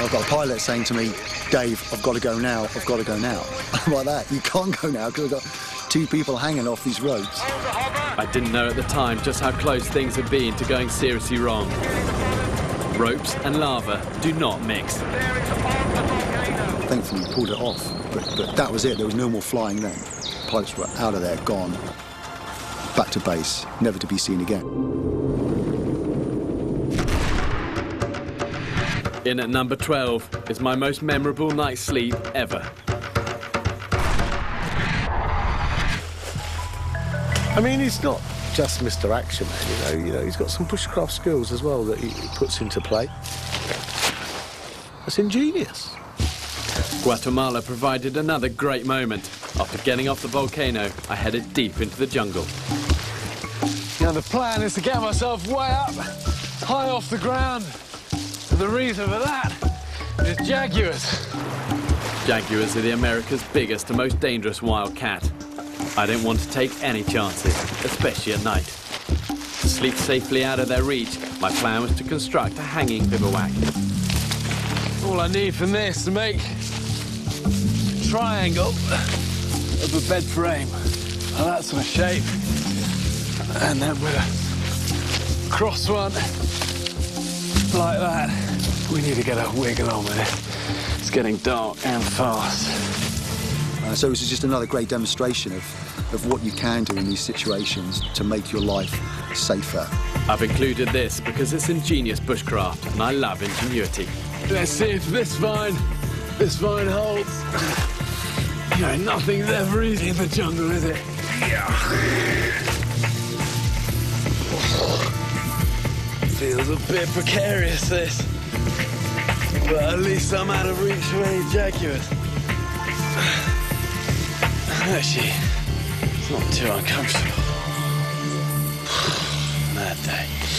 I've got a pilot saying to me, Dave, I've got to go now, I've got to go now. I'm like that, you can't go now because I've got 2 people hanging off these ropes. I didn't know at the time just how close things had been to going seriously wrong. Ropes and lava do not mix. Thankfully, we pulled it off, but that was it. There was no more flying then. Pilots were out of there, gone. Back to base, never to be seen again. In at number 12 is my most memorable night's sleep ever. I mean, he's not just Mr. Action Man, you know, he's got some bushcraft skills as well that he puts into play. That's ingenious. Guatemala provided another great moment. After getting off the volcano, I headed deep into the jungle. You know, the plan is to get myself way up, high off the ground. And the reason for that is jaguars. Jaguars are the America's biggest and most dangerous wild cat. I didn't want to take any chances, especially at night. To sleep safely out of their reach, my plan was to construct a hanging bivouac. All I need from this to make a triangle of a bed frame of that sort of shape. And then with a cross one like that. We need to get a wiggle on with it. It's getting dark and fast. So this is just another great demonstration of what you can do in these situations to make your life safer. I've included this because it's ingenious bushcraft and I love ingenuity. Let's see if this vine holds. You know, nothing's ever easy in the jungle, is it? Feels a bit precarious, this. But at least I'm out of reach of any jaguars. Actually, it's not too uncomfortable. Mad day.